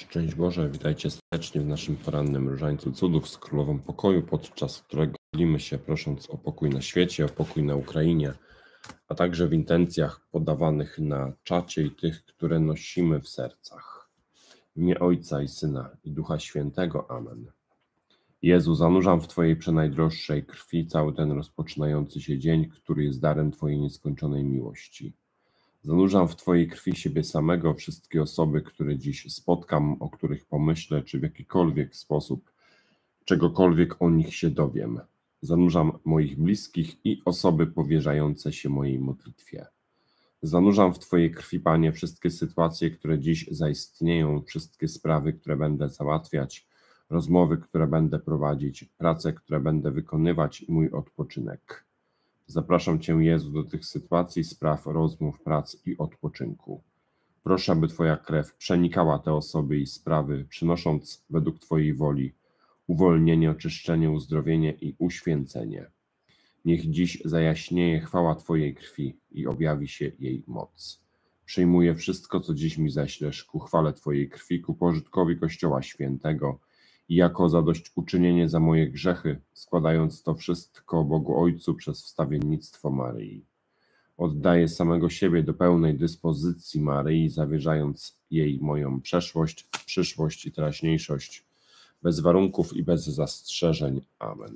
Szczęść Boże, witajcie serdecznie w naszym porannym różańcu cudów z Królową Pokoju, podczas którego modlimy się prosząc o pokój na świecie, o pokój na Ukrainie, a także w intencjach podawanych na czacie i tych, które nosimy w sercach. W imię Ojca i Syna i Ducha Świętego. Amen. Jezu, zanurzam w Twojej przenajdroższej krwi cały ten rozpoczynający się dzień, który jest darem Twojej nieskończonej miłości. Zanurzam w Twojej krwi siebie samego, wszystkie osoby, które dziś spotkam, o których pomyślę, czy w jakikolwiek sposób, czegokolwiek o nich się dowiem. Zanurzam moich bliskich i osoby powierzające się mojej modlitwie. Zanurzam w Twojej krwi, Panie, wszystkie sytuacje, które dziś zaistnieją, wszystkie sprawy, które będę załatwiać, rozmowy, które będę prowadzić, prace, które będę wykonywać i mój odpoczynek. Zapraszam Cię, Jezu, do tych sytuacji, spraw, rozmów, prac i odpoczynku. Proszę, aby Twoja krew przenikała te osoby i sprawy, przynosząc według Twojej woli uwolnienie, oczyszczenie, uzdrowienie i uświęcenie. Niech dziś zajaśnieje chwała Twojej krwi i objawi się jej moc. Przyjmuję wszystko, co dziś mi ześlesz, ku chwale Twojej krwi, ku pożytkowi Kościoła Świętego i jako zadośćuczynienie za moje grzechy, składając to wszystko Bogu Ojcu przez wstawiennictwo Maryi. Oddaję samego siebie do pełnej dyspozycji Maryi, zawierzając jej moją przeszłość, przyszłość i teraźniejszość, bez warunków i bez zastrzeżeń. Amen.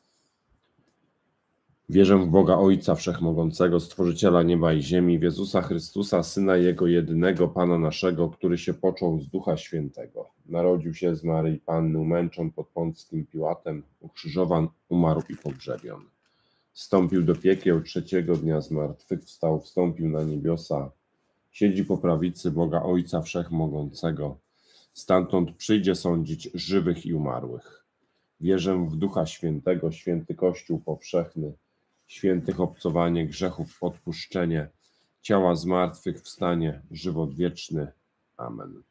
Wierzę w Boga Ojca Wszechmogącego, Stworzyciela nieba i ziemi, w Jezusa Chrystusa, Syna Jego jedynego, Pana naszego, który się począł z Ducha Świętego. Narodził się z Maryi Panny, umęczon pod Pąckim Piłatem, ukrzyżowan, umarł i pogrzebion. Wstąpił do piekieł, trzeciego dnia zmartwychwstał, wstąpił na niebiosa, siedzi po prawicy Boga Ojca Wszechmogącego, stamtąd przyjdzie sądzić żywych i umarłych. Wierzę w Ducha Świętego, święty Kościół powszechny, świętych obcowanie grzechów, odpuszczenie, ciała zmartwychwstanie, żywot wieczny. Amen.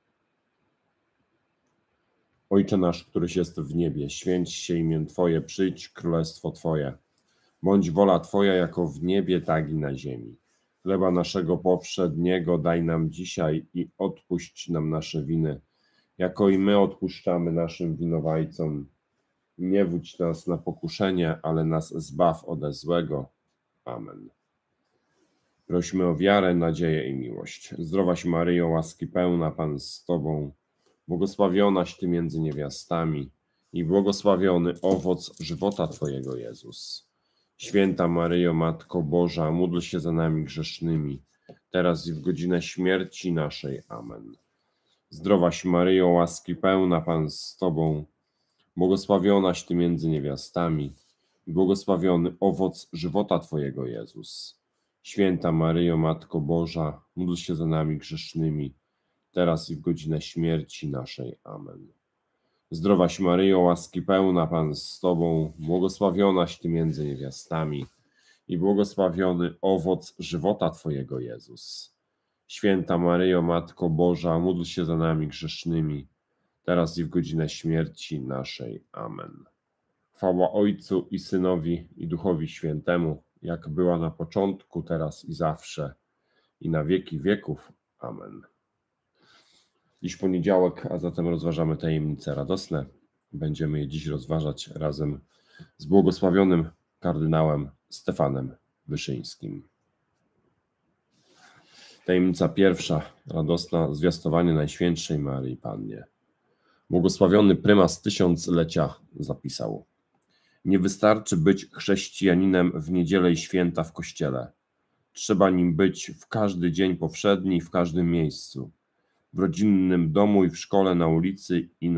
Ojcze nasz, któryś jest w niebie, święć się imię Twoje, przyjdź królestwo Twoje. Bądź wola Twoja jako w niebie, tak i na ziemi. Chleba naszego powszedniego daj nam dzisiaj i odpuść nam nasze winy, jako i my odpuszczamy naszym winowajcom. Nie wódź nas na pokuszenie, ale nas zbaw ode złego. Amen. Prośmy o wiarę, nadzieję i miłość. Zdrowaś Maryjo, łaski pełna, Pan z Tobą, błogosławionaś Ty między niewiastami i błogosławiony owoc żywota Twojego, Jezus. Święta Maryjo, Matko Boża, módl się za nami grzesznymi, teraz i w godzinę śmierci naszej. Amen. Zdrowaś Maryjo, łaski pełna, Pan z Tobą, błogosławionaś Ty między niewiastami i błogosławiony owoc żywota Twojego, Jezus. Święta Maryjo, Matko Boża, módl się za nami grzesznymi, teraz i w godzinę śmierci naszej. Amen. Zdrowaś Maryjo, łaski pełna, Pan z Tobą, błogosławionaś Ty między niewiastami i błogosławiony owoc żywota Twojego, Jezus. Święta Maryjo, Matko Boża, módl się za nami grzesznymi, teraz i w godzinę śmierci naszej. Amen. Chwała Ojcu i Synowi i Duchowi Świętemu, jak była na początku, teraz i zawsze, i na wieki wieków. Amen. Dziś poniedziałek, a zatem rozważamy tajemnice radosne. Będziemy je dziś rozważać razem z błogosławionym kardynałem Stefanem Wyszyńskim. Tajemnica pierwsza, radosna, zwiastowanie Najświętszej Maryi Pannie. Błogosławiony prymas tysiąclecia zapisał: nie wystarczy być chrześcijaninem w niedzielę i święta w kościele. Trzeba nim być w każdy dzień powszedni, w każdym miejscu. W rodzinnym domu i w szkole, na ulicy i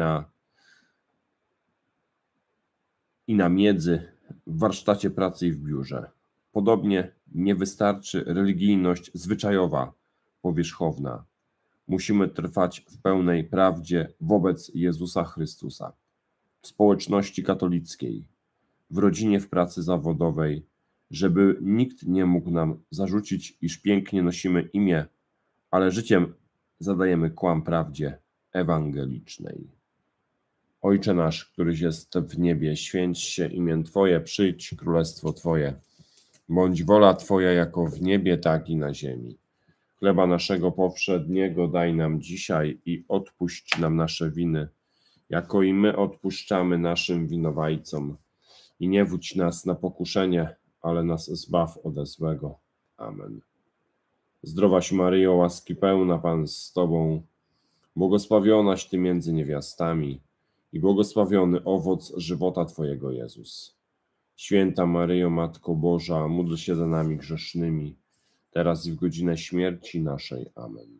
na miedzy, w warsztacie pracy i w biurze. Podobnie nie wystarczy religijność zwyczajowa, powierzchowna. Musimy trwać w pełnej prawdzie wobec Jezusa Chrystusa, w społeczności katolickiej, w rodzinie, w pracy zawodowej, żeby nikt nie mógł nam zarzucić, iż pięknie nosimy imię, ale życiem zadajemy kłam prawdzie ewangelicznej. Ojcze nasz, któryś jest w niebie, święć się imię Twoje, przyjdź królestwo Twoje. Bądź wola Twoja jako w niebie, tak i na ziemi. Chleba naszego powszedniego daj nam dzisiaj i odpuść nam nasze winy, jako i my odpuszczamy naszym winowajcom. I nie wódź nas na pokuszenie, ale nas zbaw ode złego. Amen. Zdrowaś Maryjo, łaski pełna, Pan z Tobą, błogosławionaś Ty między niewiastami i błogosławiony owoc żywota Twojego, Jezus. Święta Maryjo, Matko Boża, módl się za nami grzesznymi, teraz i w godzinę śmierci naszej. Amen.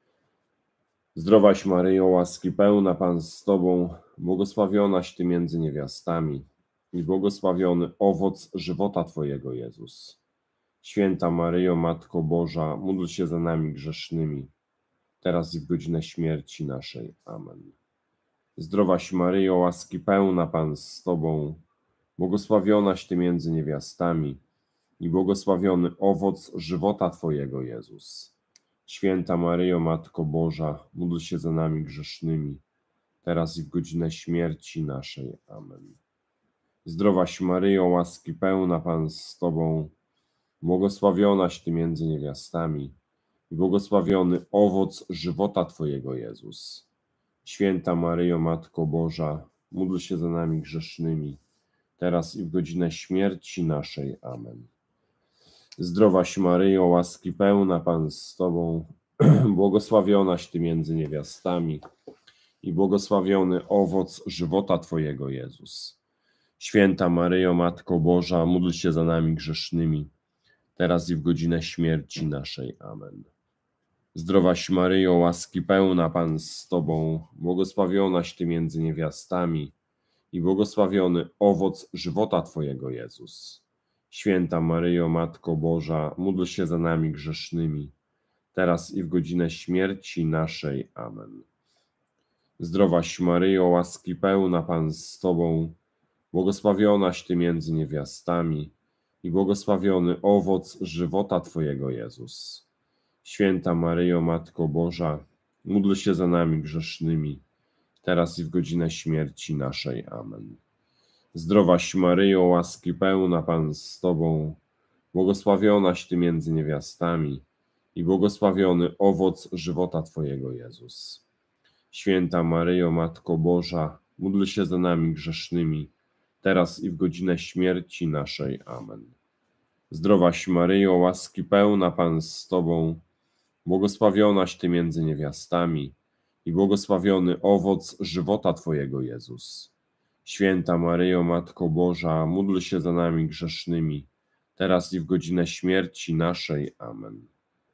Zdrowaś Maryjo, łaski pełna, Pan z Tobą, błogosławionaś Ty między niewiastami i błogosławiony owoc żywota Twojego, Jezus. Święta Maryjo, Matko Boża, módl się za nami grzesznymi, teraz i w godzinę śmierci naszej. Amen. Zdrowaś Maryjo, łaski pełna, Pan z Tobą, błogosławionaś Ty między niewiastami i błogosławiony owoc żywota Twojego, Jezus. Święta Maryjo, Matko Boża, módl się za nami grzesznymi, teraz i w godzinę śmierci naszej. Amen. Zdrowaś Maryjo, łaski pełna, Pan z Tobą, błogosławionaś Ty między niewiastami i błogosławiony owoc żywota Twojego, Jezus. Święta Maryjo, Matko Boża, módl się za nami grzesznymi, teraz i w godzinę śmierci naszej. Amen. Zdrowaś Maryjo, łaski pełna, Pan z Tobą, błogosławionaś Ty między niewiastami i błogosławiony owoc żywota Twojego, Jezus. Święta Maryjo, Matko Boża, módl się za nami grzesznymi, teraz i w godzinę śmierci naszej. Amen. Zdrowaś Maryjo, łaski pełna, Pan z Tobą, błogosławionaś Ty między niewiastami i błogosławiony owoc żywota Twojego, Jezus. Święta Maryjo, Matko Boża, módl się za nami grzesznymi, teraz i w godzinę śmierci naszej. Amen. Zdrowaś Maryjo, łaski pełna, Pan z Tobą, błogosławionaś Ty między niewiastami i błogosławiony owoc żywota Twojego, Jezus. Święta Maryjo, Matko Boża, módl się za nami grzesznymi, teraz i w godzinę śmierci naszej. Amen. Zdrowaś Maryjo, łaski pełna, Pan z Tobą, błogosławionaś Ty między niewiastami i błogosławiony owoc żywota Twojego, Jezus. Święta Maryjo, Matko Boża, módl się za nami grzesznymi, teraz i w godzinę śmierci naszej. Amen. Zdrowaś Maryjo, łaski pełna, Pan z Tobą, błogosławionaś Ty między niewiastami i błogosławiony owoc żywota Twojego, Jezus. Święta Maryjo, Matko Boża, módl się za nami grzesznymi, teraz i w godzinę śmierci naszej. Amen.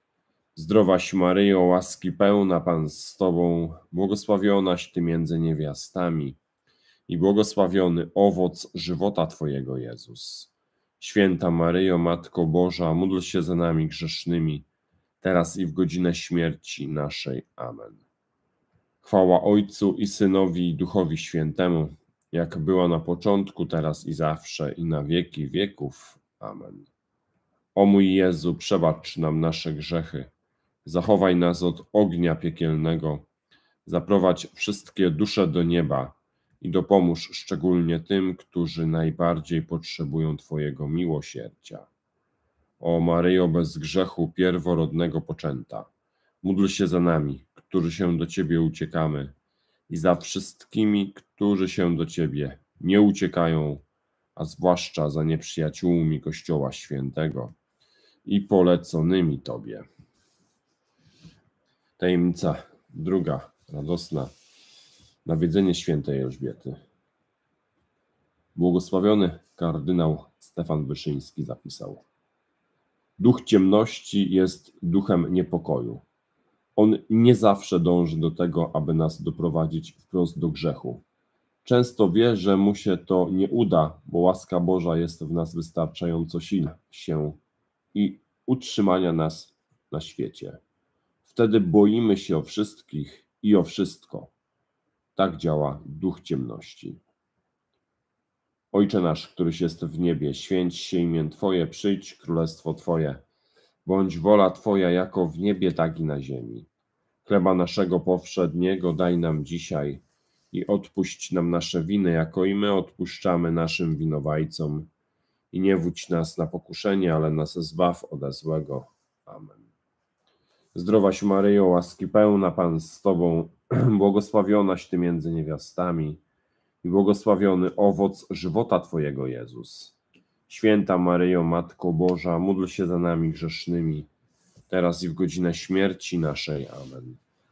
Zdrowaś Maryjo, łaski pełna, Pan z Tobą, błogosławionaś Ty między niewiastami i błogosławiony owoc żywota Twojego, Jezus. Święta Maryjo, Matko Boża, módl się za nami grzesznymi, teraz i w godzinę śmierci naszej. Amen. Chwała Ojcu i Synowi i Duchowi Świętemu, jak była na początku, teraz i zawsze, i na wieki wieków. Amen. O mój Jezu, przebacz nam nasze grzechy, zachowaj nas od ognia piekielnego, zaprowadź wszystkie dusze do nieba i dopomóż szczególnie tym, którzy najbardziej potrzebują Twojego miłosierdzia. O Maryjo bez grzechu pierworodnego poczęta, módl się za nami, którzy się do Ciebie uciekamy, i za wszystkimi, którzy się do Ciebie nie uciekają, a zwłaszcza za nieprzyjaciółmi Kościoła Świętego i poleconymi Tobie. Tajemnica druga, radosna, nawiedzenie świętej Elżbiety. Błogosławiony kardynał Stefan Wyszyński zapisał: duch ciemności jest duchem niepokoju. On nie zawsze dąży do tego, aby nas doprowadzić wprost do grzechu. Często wie, że mu się to nie uda, bo łaska Boża jest w nas wystarczająco silna się i utrzymania nas na świecie. Wtedy boimy się o wszystkich i o wszystko. Tak działa duch ciemności. Ojcze nasz, któryś jest w niebie, święć się imię Twoje, przyjdź królestwo Twoje. Bądź wola Twoja jako w niebie, tak i na ziemi. Chleba naszego powszedniego daj nam dzisiaj i odpuść nam nasze winy, jako i my odpuszczamy naszym winowajcom. I nie wódź nas na pokuszenie, ale nas zbaw ode złego. Amen. Zdrowaś Maryjo, łaski pełna, Pan z Tobą, błogosławionaś Ty między niewiastami i błogosławiony owoc żywota Twojego, Jezus. Święta Maryjo, Matko Boża, módl się za nami grzesznymi, teraz i w godzinę śmierci naszej. Amen.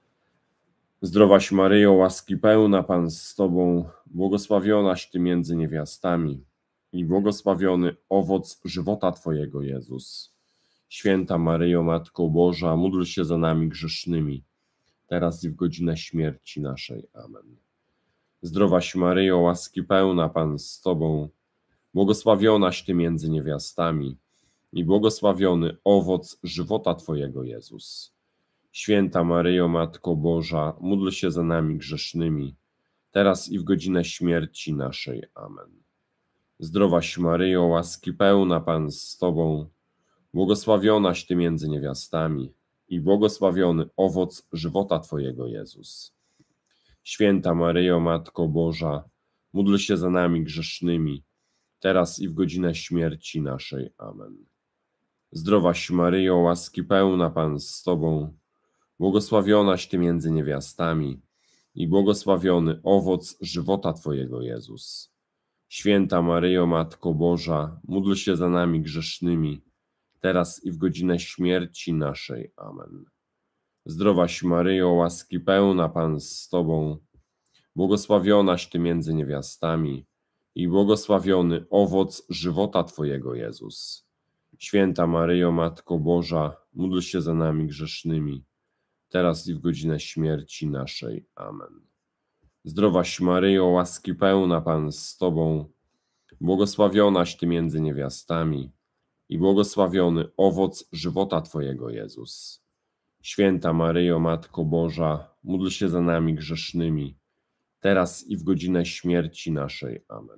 Zdrowaś Maryjo, łaski pełna, Pan z Tobą, błogosławionaś Ty między niewiastami i błogosławiony owoc żywota Twojego, Jezus. Święta Maryjo, Matko Boża, módl się za nami grzesznymi, teraz i w godzinę śmierci naszej. Amen. Zdrowaś Maryjo, łaski pełna, Pan z Tobą, błogosławionaś Ty między niewiastami i błogosławiony owoc żywota Twojego, Jezus. Święta Maryjo, Matko Boża, módl się za nami grzesznymi, teraz i w godzinę śmierci naszej. Amen. Zdrowaś Maryjo, łaski pełna, Pan z Tobą, błogosławionaś Ty między niewiastami i błogosławiony owoc żywota Twojego, Jezus. Święta Maryjo, Matko Boża, módl się za nami grzesznymi, teraz i w godzinę śmierci naszej. Amen. Zdrowaś Maryjo, łaski pełna, Pan z Tobą, błogosławionaś Ty między niewiastami i błogosławiony owoc żywota Twojego, Jezus. Święta Maryjo, Matko Boża, módl się za nami grzesznymi, teraz i w godzinę śmierci naszej. Amen. Zdrowaś Maryjo, łaski pełna, Pan z Tobą, błogosławionaś Ty między niewiastami i błogosławiony owoc żywota Twojego, Jezus. Święta Maryjo, Matko Boża, módl się za nami grzesznymi, teraz i w godzinę śmierci naszej. Amen. Zdrowaś Maryjo, łaski pełna, Pan z Tobą, błogosławionaś Ty między niewiastami i błogosławiony owoc żywota Twojego, Jezus. Święta Maryjo, Matko Boża, módl się za nami grzesznymi, teraz i w godzinę śmierci naszej. Amen.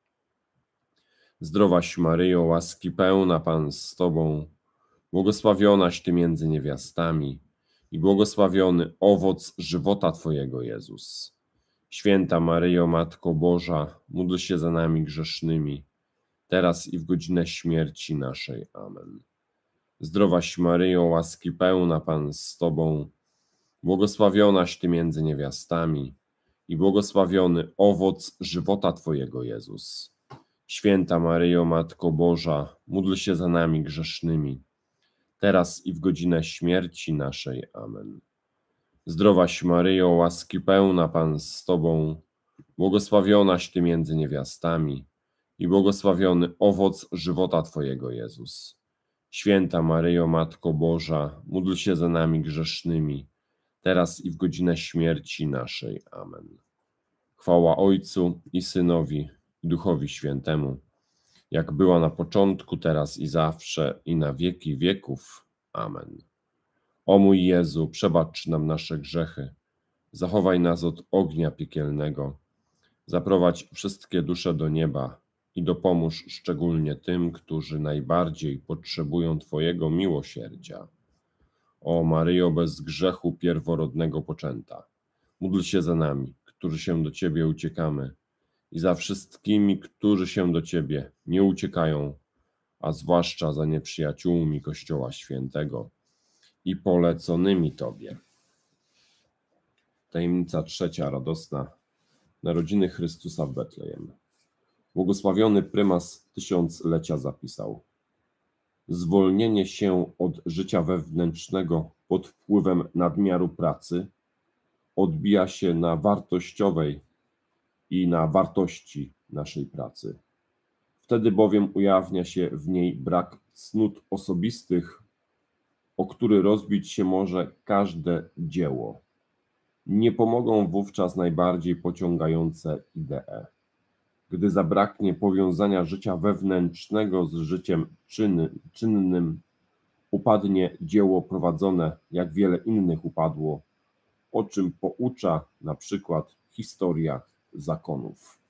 Zdrowaś Maryjo, łaski pełna, Pan z Tobą, błogosławionaś Ty między niewiastami i błogosławiony owoc żywota Twojego, Jezus. Święta Maryjo, Matko Boża, módl się za nami grzesznymi, teraz i w godzinę śmierci naszej. Amen. Zdrowaś Maryjo, łaski pełna, Pan z Tobą, błogosławionaś Ty między niewiastami i błogosławiony owoc żywota Twojego, Jezus. Święta Maryjo, Matko Boża, módl się za nami grzesznymi, teraz i w godzinę śmierci naszej. Amen. Zdrowaś Maryjo, łaski pełna, Pan z Tobą, błogosławionaś Ty między niewiastami i błogosławiony owoc żywota Twojego, Jezus. Święta Maryjo, Matko Boża, módl się za nami grzesznymi, teraz i w godzinę śmierci naszej. Amen. Chwała Ojcu i Synowi, i Duchowi Świętemu, jak była na początku, teraz i zawsze, i na wieki wieków. Amen. O mój Jezu, przebacz nam nasze grzechy, zachowaj nas od ognia piekielnego, zaprowadź wszystkie dusze do nieba i dopomóż szczególnie tym, którzy najbardziej potrzebują Twojego miłosierdzia. O Maryjo, bez grzechu pierworodnego poczęta, módl się za nami, którzy się do Ciebie uciekamy, i za wszystkimi, którzy się do Ciebie nie uciekają, a zwłaszcza za nieprzyjaciółmi Kościoła Świętego i poleconymi Tobie. Tajemnica trzecia, radosna, narodziny Chrystusa w Betlejem. Błogosławiony prymas tysiąclecia zapisał: zwolnienie się od życia wewnętrznego pod wpływem nadmiaru pracy odbija się na wartościowej i na wartości naszej pracy. Wtedy bowiem ujawnia się w niej brak cnót osobistych, o który rozbić się może każde dzieło. Nie pomogą wówczas najbardziej pociągające idee. Gdy zabraknie powiązania życia wewnętrznego z życiem czynnym, upadnie dzieło prowadzone, jak wiele innych upadło, o czym poucza na przykład historia zakonów.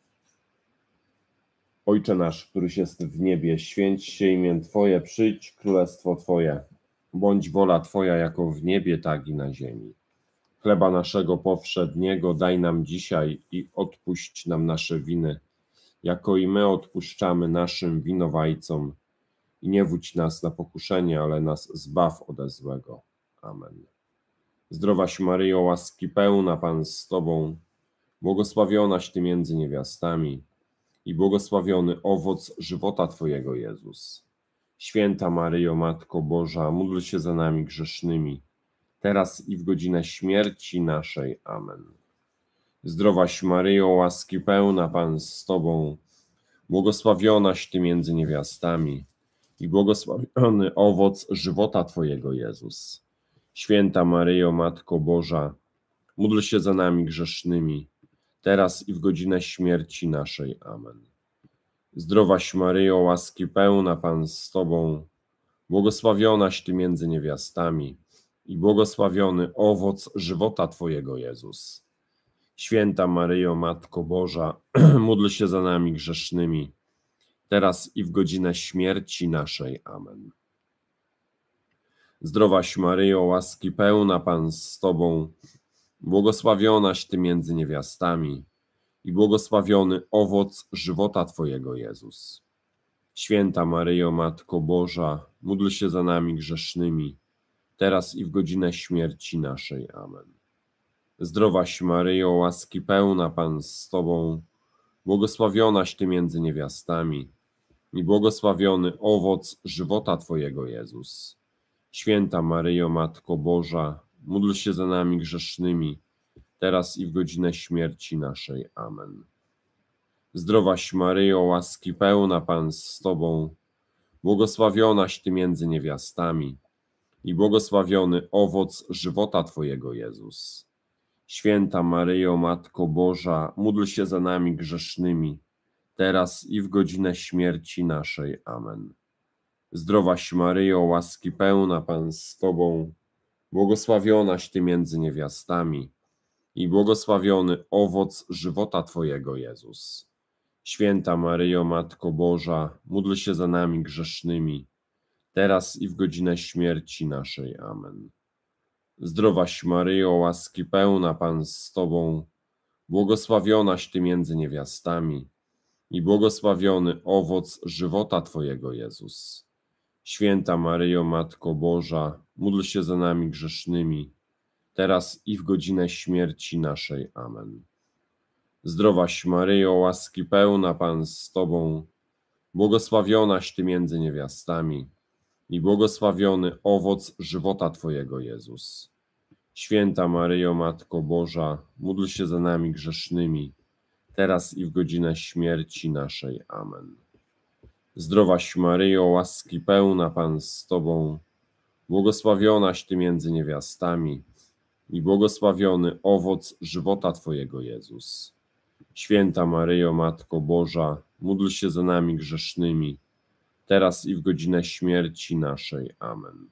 Ojcze nasz, któryś jest w niebie, święć się imię Twoje, przyjdź królestwo Twoje. Bądź wola Twoja jako w niebie, tak i na ziemi. Chleba naszego powszedniego daj nam dzisiaj i odpuść nam nasze winy, jako i my odpuszczamy naszym winowajcom. I nie wódź nas na pokuszenie, ale nas zbaw ode złego. Amen. Zdrowaś Maryjo, łaski pełna, Pan z Tobą, błogosławionaś Ty między niewiastami i błogosławiony owoc żywota Twojego, Jezus. Święta Maryjo, Matko Boża, módl się za nami grzesznymi, teraz i w godzinę śmierci naszej. Amen. Zdrowaś Maryjo, łaski pełna, Pan z Tobą, błogosławionaś Ty między niewiastami i błogosławiony owoc żywota Twojego, Jezus. Święta Maryjo, Matko Boża, módl się za nami grzesznymi, teraz i w godzinę śmierci naszej. Amen. Zdrowaś Maryjo, łaski pełna, Pan z Tobą, błogosławionaś Ty między niewiastami i błogosławiony owoc żywota Twojego, Jezus. Święta Maryjo, Matko Boża, módl się za nami grzesznymi, teraz i w godzinę śmierci naszej. Amen. Zdrowaś Maryjo, łaski pełna, Pan z Tobą, błogosławionaś Ty między niewiastami i błogosławiony owoc żywota Twojego, Jezus. Święta Maryjo, Matko Boża, módl się za nami grzesznymi, teraz i w godzinę śmierci naszej. Amen. Zdrowaś Maryjo, łaski pełna, Pan z Tobą, błogosławionaś Ty między niewiastami i błogosławiony owoc żywota Twojego, Jezus. Święta Maryjo, Matko Boża, módl się za nami grzesznymi, teraz i w godzinę śmierci naszej. Amen. Zdrowaś Maryjo, łaski pełna, Pan z Tobą, błogosławionaś Ty między niewiastami i błogosławiony owoc żywota Twojego, Jezus. Święta Maryjo, Matko Boża, módl się za nami grzesznymi, teraz i w godzinę śmierci naszej. Amen. Zdrowaś Maryjo, łaski pełna, Pan z Tobą, błogosławionaś Ty między niewiastami i błogosławiony owoc żywota Twojego, Jezus. Święta Maryjo, Matko Boża, módl się za nami grzesznymi, teraz i w godzinę śmierci naszej. Amen. Zdrowaś Maryjo, łaski pełna, Pan z Tobą, błogosławionaś Ty między niewiastami i błogosławiony owoc żywota Twojego, Jezus. Święta Maryjo, Matko Boża, módl się za nami grzesznymi, teraz i w godzinę śmierci naszej. Amen. Zdrowaś Maryjo, łaski pełna, Pan z Tobą, błogosławionaś Ty między niewiastami i błogosławiony owoc żywota Twojego, Jezus. Święta Maryjo, Matko Boża, módl się za nami grzesznymi, teraz i w godzinę śmierci naszej. Amen. Zdrowaś Maryjo, łaski pełna, Pan z Tobą, błogosławionaś Ty między niewiastami i błogosławiony owoc żywota Twojego, Jezus. Święta Maryjo, Matko Boża, módl się za nami grzesznymi, teraz i w godzinę śmierci naszej. Amen.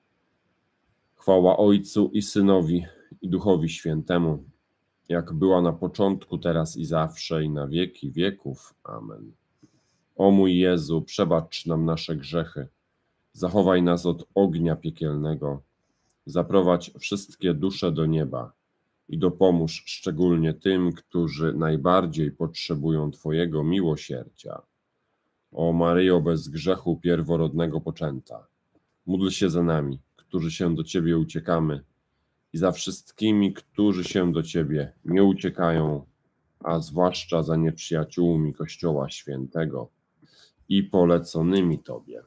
Chwała Ojcu i Synowi i Duchowi Świętemu, jak była na początku, teraz i zawsze, i na wieki wieków. Amen. O mój Jezu, przebacz nam nasze grzechy, zachowaj nas od ognia piekielnego, zaprowadź wszystkie dusze do nieba i dopomóż szczególnie tym, którzy najbardziej potrzebują Twojego miłosierdzia. O Maryjo bez grzechu pierworodnego poczęta, módl się za nami, którzy się do Ciebie uciekamy, i za wszystkimi, którzy się do Ciebie nie uciekają, a zwłaszcza za nieprzyjaciółmi Kościoła Świętego i poleconymi Tobie.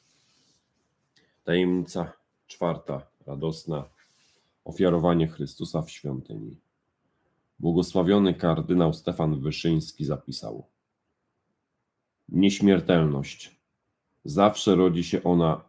Tajemnica czwarta, radosna, ofiarowanie Chrystusa w świątyni. Błogosławiony kardynał Stefan Wyszyński zapisał: nieśmiertelność. Zawsze rodzi się ona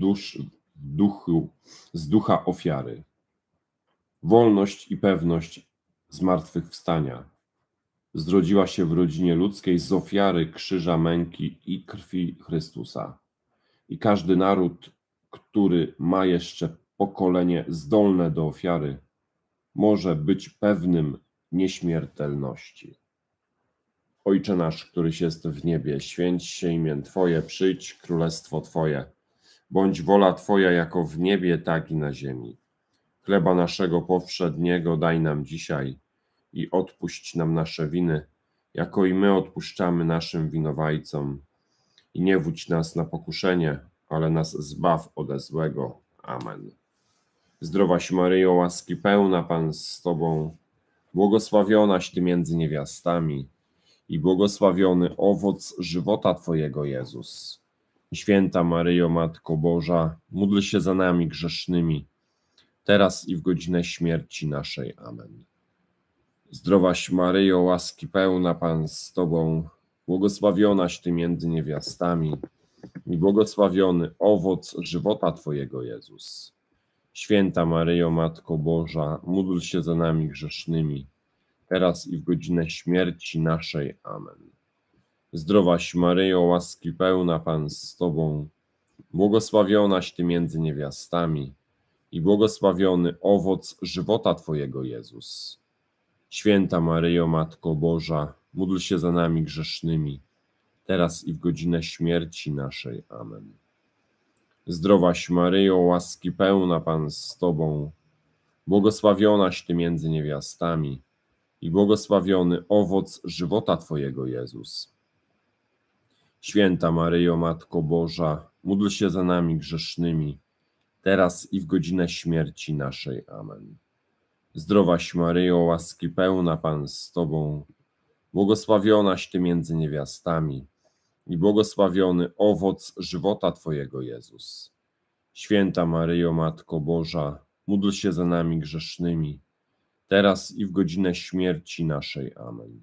z ducha ofiary. Wolność i pewność zmartwychwstania zrodziła się w rodzinie ludzkiej z ofiary krzyża męki i krwi Chrystusa. I każdy naród, który ma jeszcze pokolenie zdolne do ofiary, może być pewnym nieśmiertelności. Ojcze nasz, któryś jest w niebie, święć się imię Twoje, przyjdź królestwo Twoje. Bądź wola Twoja jako w niebie, tak i na ziemi. Chleba naszego powszedniego daj nam dzisiaj i odpuść nam nasze winy, jako i my odpuszczamy naszym winowajcom. I nie wódź nas na pokuszenie, ale nas zbaw ode złego. Amen. Zdrowaś Maryjo, łaski pełna, Pan z Tobą, błogosławionaś Ty między niewiastami i błogosławiony owoc żywota Twojego, Jezus. Święta Maryjo, Matko Boża, módl się za nami grzesznymi, teraz i w godzinę śmierci naszej. Amen. Zdrowaś Maryjo, łaski pełna, Pan z Tobą, błogosławionaś Ty między niewiastami i błogosławiony owoc żywota Twojego, Jezus. Święta Maryjo, Matko Boża, módl się za nami grzesznymi, teraz i w godzinę śmierci naszej. Amen. Zdrowaś Maryjo, łaski pełna, Pan z Tobą, błogosławionaś Ty między niewiastami i błogosławiony owoc żywota Twojego, Jezus. Święta Maryjo, Matko Boża, módl się za nami grzesznymi, teraz i w godzinę śmierci naszej. Amen. Zdrowaś Maryjo, łaski pełna, Pan z Tobą, błogosławionaś Ty między niewiastami i błogosławiony owoc żywota Twojego, Jezus. Święta Maryjo, Matko Boża, módl się za nami grzesznymi, teraz i w godzinę śmierci naszej. Amen. Zdrowaś Maryjo, łaski pełna, Pan z Tobą, błogosławionaś Ty między niewiastami i błogosławiony owoc żywota Twojego, Jezus. Święta Maryjo, Matko Boża, módl się za nami grzesznymi, teraz i w godzinę śmierci naszej. Amen.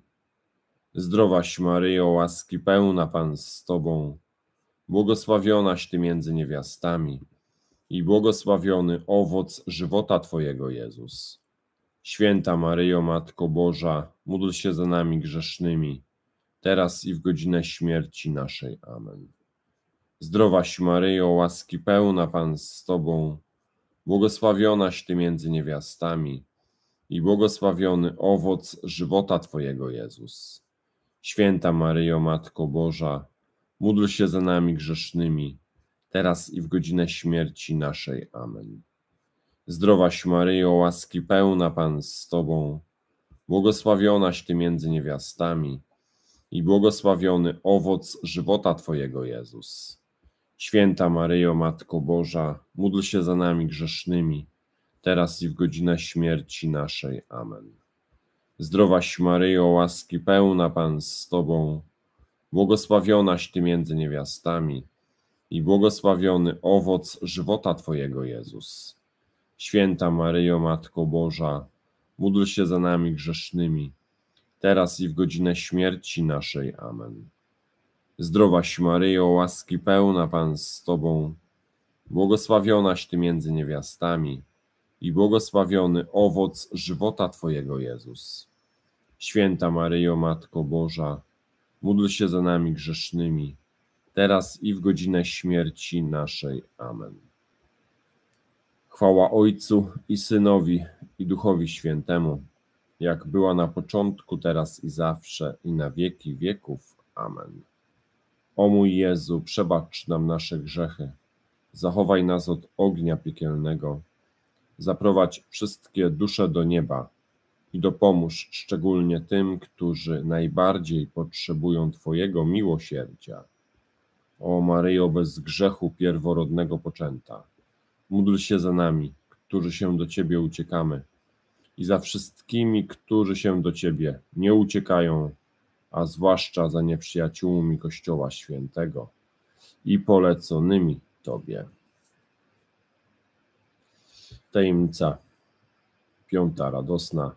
Zdrowaś Maryjo, łaski pełna, Pan z Tobą, błogosławionaś Ty między niewiastami i błogosławiony owoc żywota Twojego, Jezus. Święta Maryjo, Matko Boża, módl się za nami grzesznymi, teraz i w godzinę śmierci naszej. Amen. Zdrowaś Maryjo, łaski pełna, Pan z Tobą, błogosławionaś Ty między niewiastami i błogosławiony owoc żywota Twojego, Jezus. Święta Maryjo, Matko Boża, módl się za nami grzesznymi, teraz i w godzinę śmierci naszej. Amen. Zdrowaś Maryjo, łaski pełna, Pan z Tobą, błogosławionaś Ty między niewiastami i błogosławiony owoc żywota Twojego, Jezus. Święta Maryjo, Matko Boża, módl się za nami grzesznymi, teraz i w godzinę śmierci naszej. Amen. Zdrowaś Maryjo, łaski pełna, Pan z Tobą, błogosławionaś Ty między niewiastami i błogosławiony owoc żywota Twojego, Jezus. Święta Maryjo, Matko Boża, módl się za nami grzesznymi, teraz i w godzinę śmierci naszej. Amen. Zdrowaś Maryjo, łaski pełna, Pan z Tobą, błogosławionaś Ty między niewiastami i błogosławiony owoc żywota Twojego, Jezus. Święta Maryjo, Matko Boża, módl się za nami grzesznymi, teraz i w godzinę śmierci naszej. Amen. Chwała Ojcu i Synowi, i Duchowi Świętemu, jak była na początku, teraz i zawsze, i na wieki wieków. Amen. O mój Jezu, przebacz nam nasze grzechy, zachowaj nas od ognia piekielnego, zaprowadź wszystkie dusze do nieba i dopomóż szczególnie tym, którzy najbardziej potrzebują Twojego miłosierdzia. O Maryjo, bez grzechu pierworodnego poczęta, módl się za nami, którzy się do Ciebie uciekamy, i za wszystkimi, którzy się do Ciebie nie uciekają, a zwłaszcza za nieprzyjaciółmi Kościoła Świętego i poleconymi Tobie. Tajemnica piąta radosna.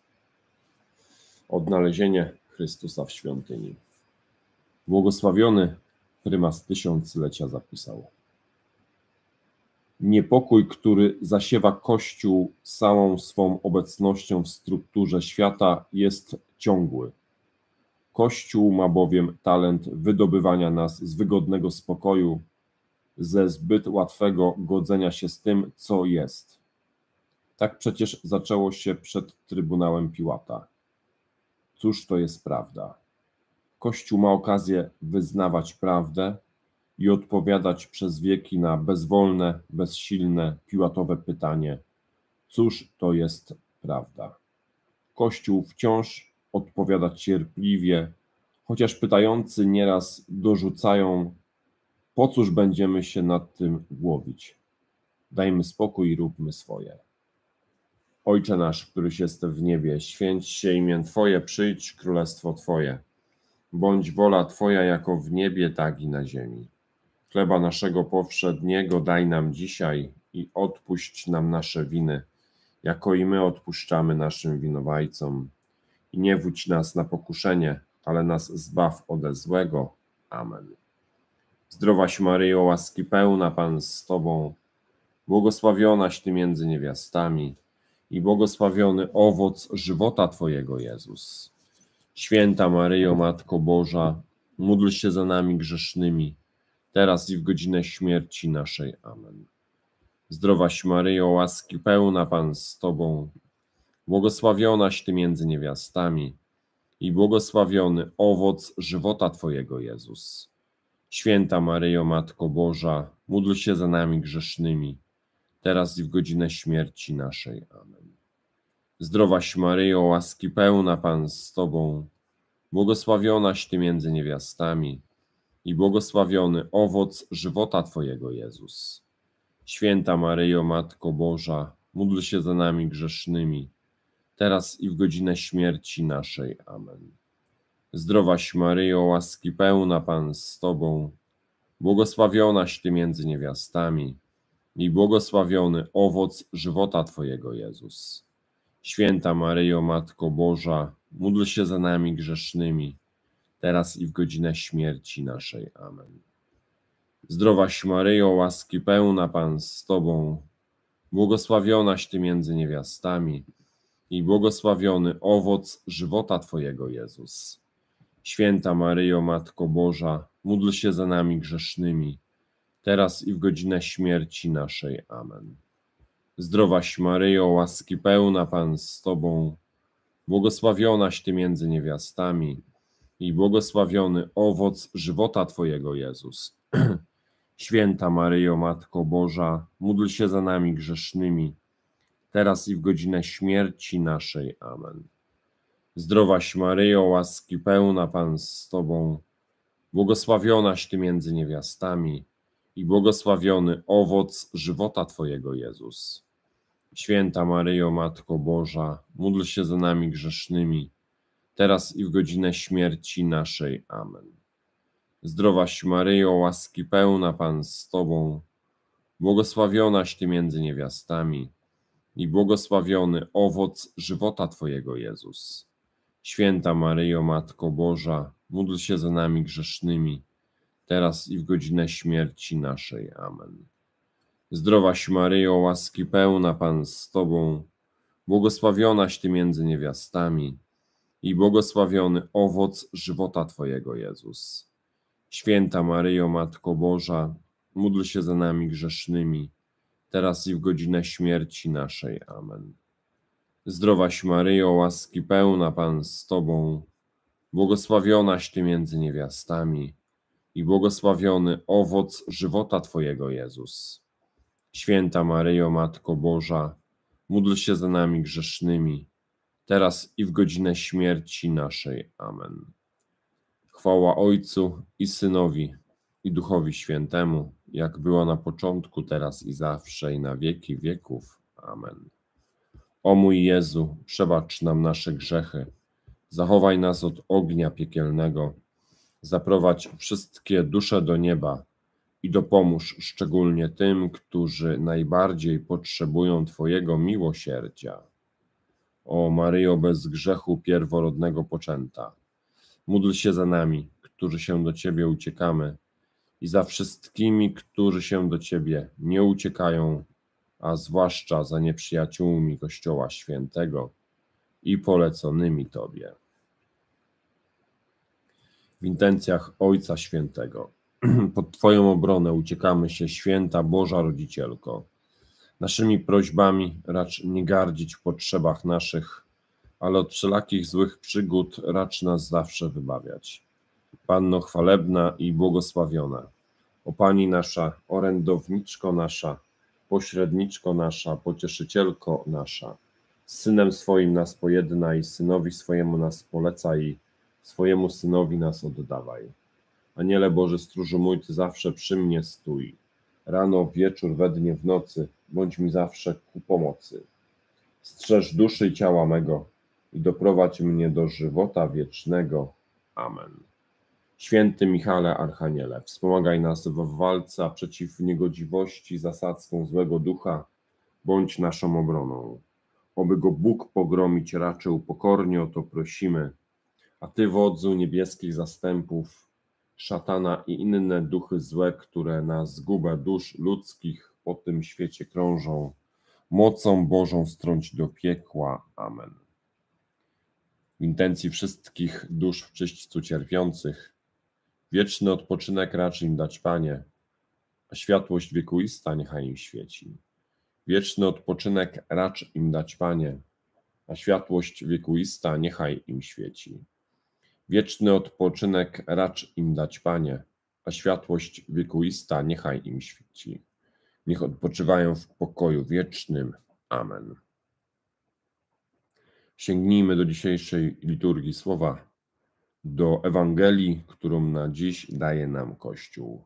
Odnalezienie Chrystusa w świątyni. Błogosławiony prymas tysiąclecia zapisał: niepokój, który zasiewa Kościół całą swą obecnością w strukturze świata, jest ciągły. Kościół ma bowiem talent wydobywania nas z wygodnego spokoju, ze zbyt łatwego godzenia się z tym, co jest. Tak przecież zaczęło się przed Trybunałem Piłata. Cóż to jest prawda? Kościół ma okazję wyznawać prawdę i odpowiadać przez wieki na bezwolne, bezsilne, piłatowe pytanie: cóż to jest prawda? Kościół wciąż odpowiada cierpliwie, chociaż pytający nieraz dorzucają: po cóż będziemy się nad tym głowić? Dajmy spokój i róbmy swoje. Ojcze nasz, któryś jest w niebie, święć się imię Twoje, przyjdź królestwo Twoje. Bądź wola Twoja jako w niebie, tak i na ziemi. Chleba naszego powszedniego daj nam dzisiaj i odpuść nam nasze winy, jako i my odpuszczamy naszym winowajcom. I nie wódź nas na pokuszenie, ale nas zbaw ode złego. Amen. Zdrowaś Maryjo, łaski pełna, Pan z Tobą, błogosławionaś Ty między niewiastami i błogosławiony owoc żywota Twojego, Jezus. Święta Maryjo, Matko Boża, módl się za nami grzesznymi, teraz i w godzinę śmierci naszej. Amen. Zdrowaś Maryjo, łaski pełna, Pan z Tobą, błogosławionaś Ty między niewiastami i błogosławiony owoc żywota Twojego, Jezus. Święta Maryjo, Matko Boża, módl się za nami grzesznymi, teraz i w godzinę śmierci naszej. Amen. Zdrowaś Maryjo, łaski pełna, Pan z Tobą, błogosławionaś Ty między niewiastami i błogosławiony owoc żywota Twojego, Jezus. Święta Maryjo, Matko Boża, módl się za nami grzesznymi, teraz i w godzinę śmierci naszej. Amen. Zdrowaś Maryjo, łaski pełna, Pan z Tobą, błogosławionaś Ty między niewiastami i błogosławiony owoc żywota Twojego, Jezus. Święta Maryjo, Matko Boża, módl się za nami grzesznymi, teraz i w godzinę śmierci naszej. Amen. Zdrowaś Maryjo, łaski pełna, Pan z Tobą, błogosławionaś Ty między niewiastami i błogosławiony owoc żywota Twojego, Jezus. Święta Maryjo, Matko Boża, módl się za nami grzesznymi, teraz i w godzinę śmierci naszej. Amen. Zdrowaś Maryjo, łaski pełna, Pan z Tobą, błogosławionaś Ty między niewiastami i błogosławiony owoc żywota Twojego, Jezus. Święta Maryjo, Matko Boża, módl się za nami grzesznymi, teraz i w godzinę śmierci naszej. Amen. Zdrowaś Maryjo, łaski pełna, Pan z Tobą, błogosławionaś Ty między niewiastami i błogosławiony owoc żywota Twojego, Jezus. Święta Maryjo, Matko Boża, módl się za nami grzesznymi, teraz i w godzinę śmierci naszej. Amen. Zdrowaś Maryjo, łaski pełna, Pan z Tobą, błogosławionaś Ty między niewiastami i błogosławiony owoc żywota Twojego, Jezus. Święta Maryjo, Matko Boża, módl się za nami grzesznymi, teraz i w godzinę śmierci naszej. Amen. Zdrowaś Maryjo, łaski pełna, Pan z Tobą, błogosławionaś Ty między niewiastami i błogosławiony owoc żywota Twojego, Jezus. Święta Maryjo, Matko Boża, módl się za nami grzesznymi, teraz i w godzinę śmierci naszej. Amen. Zdrowaś Maryjo, łaski pełna, Pan z Tobą, błogosławionaś Ty między niewiastami i błogosławiony owoc żywota Twojego, Jezus. Święta Maryjo, Matko Boża, módl się za nami grzesznymi, teraz i w godzinę śmierci naszej. Amen. Chwała Ojcu i Synowi, i Duchowi Świętemu, jak była na początku, teraz i zawsze, i na wieki wieków. Amen. O mój Jezu, przebacz nam nasze grzechy, zachowaj nas od ognia piekielnego, zaprowadź wszystkie dusze do nieba i dopomóż szczególnie tym, którzy najbardziej potrzebują Twojego miłosierdzia. O Maryjo bez grzechu pierworodnego poczęta, módl się za nami, którzy się do Ciebie uciekamy, i za wszystkimi, którzy się do Ciebie nie uciekają, a zwłaszcza za nieprzyjaciółmi Kościoła Świętego i poleconymi Tobie. W intencjach Ojca Świętego, pod Twoją obronę uciekamy się, Święta Boża Rodzicielko. Naszymi prośbami racz nie gardzić w potrzebach naszych, ale od wszelakich złych przygód racz nas zawsze wybawiać. Panno chwalebna i błogosławiona, o Pani nasza, orędowniczko nasza, pośredniczko nasza, pocieszycielko nasza, z Synem swoim nas pojednaj, Synowi swojemu nas polecaj i swojemu Synowi nas oddawaj. Aniele Boży, stróżu mój, Ty zawsze przy mnie stój, rano, wieczór, we dnie, w nocy, bądź mi zawsze ku pomocy. Strzeż duszy i ciała mego i doprowadź mnie do żywota wiecznego. Amen. Święty Michale Archaniele, wspomagaj nas w walce przeciw niegodziwości, zasadzkom złego ducha, bądź naszą obroną. Oby go Bóg pogromić raczył pokornie, o to prosimy. A Ty, wodzu niebieskich zastępów, szatana i inne duchy złe, które na zgubę dusz ludzkich po tym świecie krążą, mocą Bożą strąć do piekła. Amen. W intencji wszystkich dusz w czyśćcu cierpiących, wieczny odpoczynek racz im dać, Panie, a światłość wiekuista niechaj im świeci. Wieczny odpoczynek racz im dać, Panie, a światłość wiekuista niechaj im świeci. Wieczny odpoczynek racz im dać, Panie, a światłość wiekuista niechaj im świeci. Niech odpoczywają w pokoju wiecznym. Amen. Sięgnijmy do dzisiejszej liturgii słowa, do Ewangelii, którą na dziś daje nam Kościół.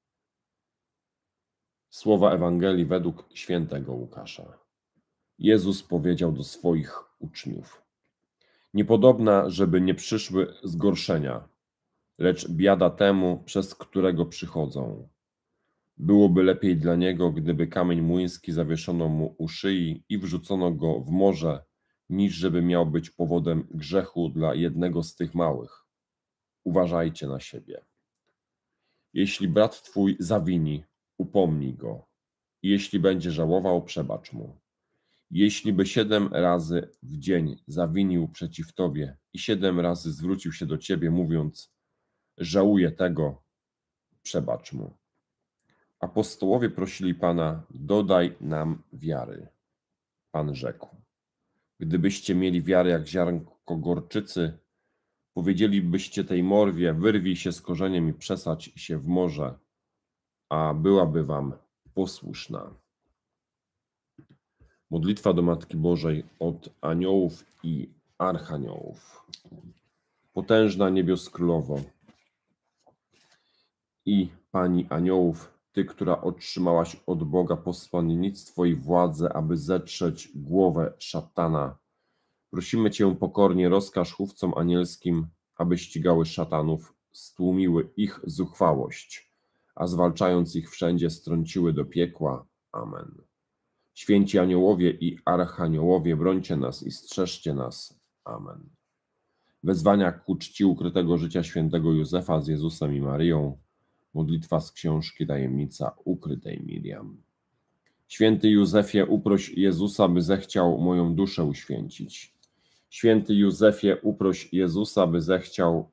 Słowa Ewangelii według świętego Łukasza. Jezus powiedział do swoich uczniów: niepodobna, żeby nie przyszły zgorszenia, lecz biada temu, przez którego przychodzą. Byłoby lepiej dla niego, gdyby kamień młyński zawieszono mu u szyi i wrzucono go w morze, niż żeby miał być powodem grzechu dla jednego z tych małych. Uważajcie na siebie. Jeśli brat twój zawini, upomnij go. I jeśli będzie żałował, przebacz mu. Jeśli by 7 razy w dzień zawinił przeciw tobie i 7 razy zwrócił się do ciebie, mówiąc: żałuję tego, przebacz mu. Apostołowie prosili Pana: dodaj nam wiary. Pan rzekł: gdybyście mieli wiarę jak ziarnko gorczycy, powiedzielibyście tej morwie: wyrwij się z korzeniem i przesadź się w morze, a byłaby wam posłuszna. Modlitwa do Matki Bożej od aniołów i archaniołów. Potężna niebios królowo i Pani aniołów, Ty, która otrzymałaś od Boga posłannictwo i władzę, aby zetrzeć głowę szatana, prosimy Cię pokornie, rozkaż chówcom anielskim, aby ścigały szatanów, stłumiły ich zuchwałość, a zwalczając ich wszędzie strąciły do piekła. Amen. Święci aniołowie i archaniołowie, brońcie nas i strzeżcie nas. Amen. Wezwania ku czci ukrytego życia świętego Józefa z Jezusem i Maryją. Modlitwa z książki Tajemnica ukrytej Miriam. Święty Józefie, uproś Jezusa, by zechciał moją duszę uświęcić. Święty Józefie, uproś Jezusa, by zechciał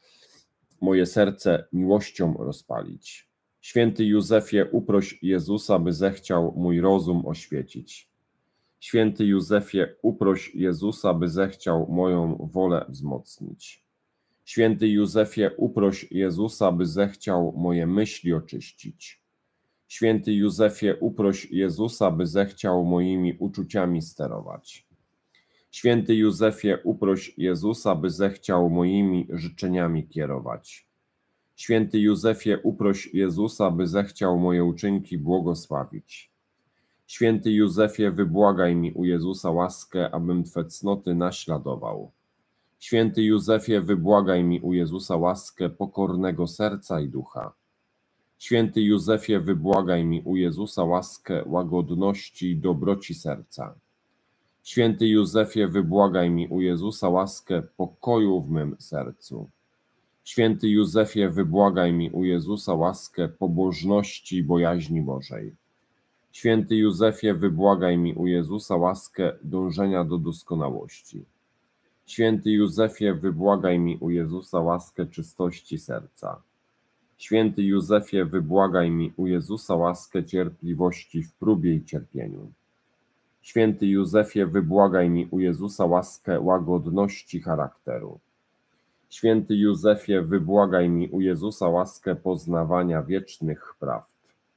moje serce miłością rozpalić. Święty Józefie, uproś Jezusa, by zechciał mój rozum oświecić. Święty Józefie, uproś Jezusa, by zechciał moją wolę wzmocnić. Święty Józefie, uproś Jezusa, by zechciał moje myśli oczyścić. Święty Józefie, uproś Jezusa, by zechciał moimi uczuciami sterować. Święty Józefie, uproś Jezusa, by zechciał moimi życzeniami kierować. Święty Józefie, uproś Jezusa, by zechciał moje uczynki błogosławić. Święty Józefie, wybłagaj mi u Jezusa łaskę, abym Twe cnoty naśladował. Święty Józefie, wybłagaj mi u Jezusa łaskę pokornego serca i ducha. Święty Józefie, wybłagaj mi u Jezusa łaskę łagodności i dobroci serca. Święty Józefie, wybłagaj mi u Jezusa łaskę pokoju w mym sercu. Święty Józefie, wybłagaj mi u Jezusa łaskę pobożności i bojaźni Bożej. Święty Józefie, wybłagaj mi u Jezusa łaskę dążenia do doskonałości. Święty Józefie, wybłagaj mi u Jezusa łaskę czystości serca. Święty Józefie, wybłagaj mi u Jezusa łaskę cierpliwości w próbie i cierpieniu. Święty Józefie, wybłagaj mi u Jezusa łaskę łagodności charakteru. Święty Józefie, wybłagaj mi u Jezusa łaskę poznawania wiecznych prawd.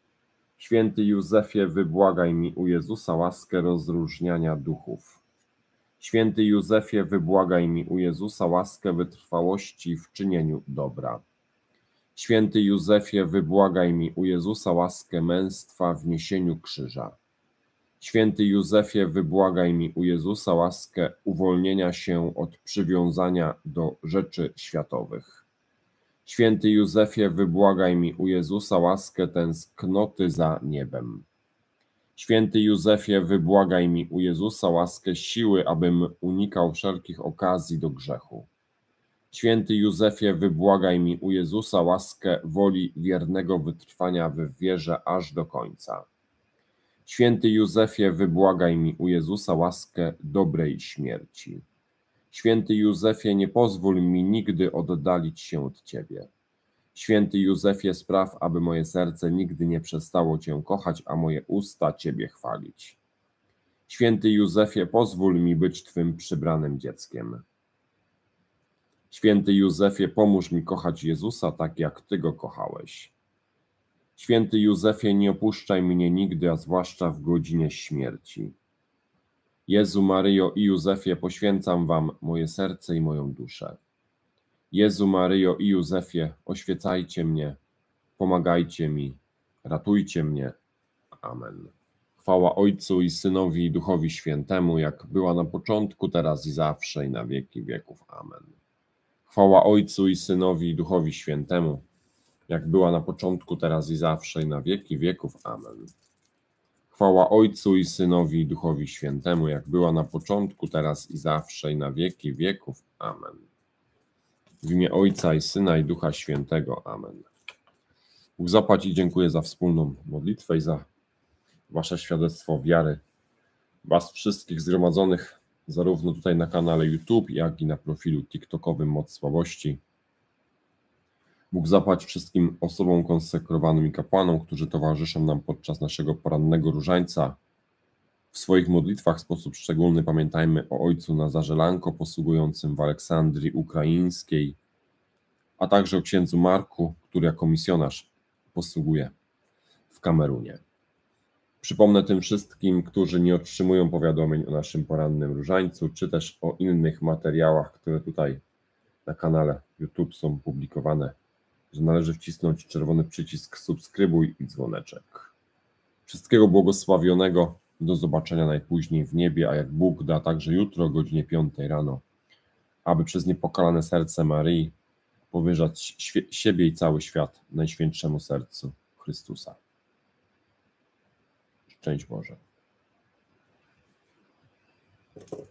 Święty Józefie, wybłagaj mi u Jezusa łaskę rozróżniania duchów. Święty Józefie, wybłagaj mi u Jezusa łaskę wytrwałości w czynieniu dobra. Święty Józefie, wybłagaj mi u Jezusa łaskę męstwa w niesieniu krzyża. Święty Józefie, wybłagaj mi u Jezusa łaskę uwolnienia się od przywiązania do rzeczy światowych. Święty Józefie, wybłagaj mi u Jezusa łaskę tęsknoty za niebem. Święty Józefie, wybłagaj mi u Jezusa łaskę siły, abym unikał wszelkich okazji do grzechu. Święty Józefie, wybłagaj mi u Jezusa łaskę woli wiernego wytrwania w wierze aż do końca. Święty Józefie, wybłagaj mi u Jezusa łaskę dobrej śmierci. Święty Józefie, nie pozwól mi nigdy oddalić się od Ciebie. Święty Józefie, spraw, aby moje serce nigdy nie przestało Cię kochać, a moje usta Ciebie chwalić. Święty Józefie, pozwól mi być Twym przybranym dzieckiem. Święty Józefie, pomóż mi kochać Jezusa tak, jak Ty Go kochałeś. Święty Józefie, nie opuszczaj mnie nigdy, a zwłaszcza w godzinie śmierci. Jezu, Maryjo i Józefie, poświęcam Wam moje serce i moją duszę. Jezu, Maryjo i Józefie, oświecajcie mnie, pomagajcie mi, ratujcie mnie. Amen. Chwała Ojcu i Synowi i Duchowi Świętemu, jak była na początku, teraz i zawsze, i na wieki wieków. Amen. Chwała Ojcu i Synowi i Duchowi Świętemu, jak była na początku, teraz i zawsze, i na wieki wieków. Amen. Chwała Ojcu i Synowi i Duchowi Świętemu, jak była na początku, teraz i zawsze, i na wieki wieków. Amen. W imię Ojca i Syna i Ducha Świętego. Amen. Bóg zapłać i dziękuję za wspólną modlitwę i za Wasze świadectwo wiary. Was wszystkich zgromadzonych zarówno tutaj na kanale YouTube, jak i na profilu TikTokowym Moc Słabości. Bóg zapłać wszystkim osobom konsekrowanym i kapłanom, którzy towarzyszą nam podczas naszego porannego różańca. W swoich modlitwach w sposób szczególny pamiętajmy o ojcu Nazarze Lanko, posługującym w Aleksandrii Ukraińskiej, a także o księdzu Marku, który jako misjonarz posługuje w Kamerunie. Przypomnę tym wszystkim, którzy nie otrzymują powiadomień o naszym porannym różańcu, czy też o innych materiałach, które tutaj na kanale YouTube są publikowane, że należy wcisnąć czerwony przycisk subskrybuj i dzwoneczek. Wszystkiego błogosławionego, do zobaczenia najpóźniej w niebie, a jak Bóg da, także jutro o godzinie 5 rano, aby przez niepokalane serce Maryi powierzać siebie i cały świat Najświętszemu Sercu Chrystusa. Szczęść Boże.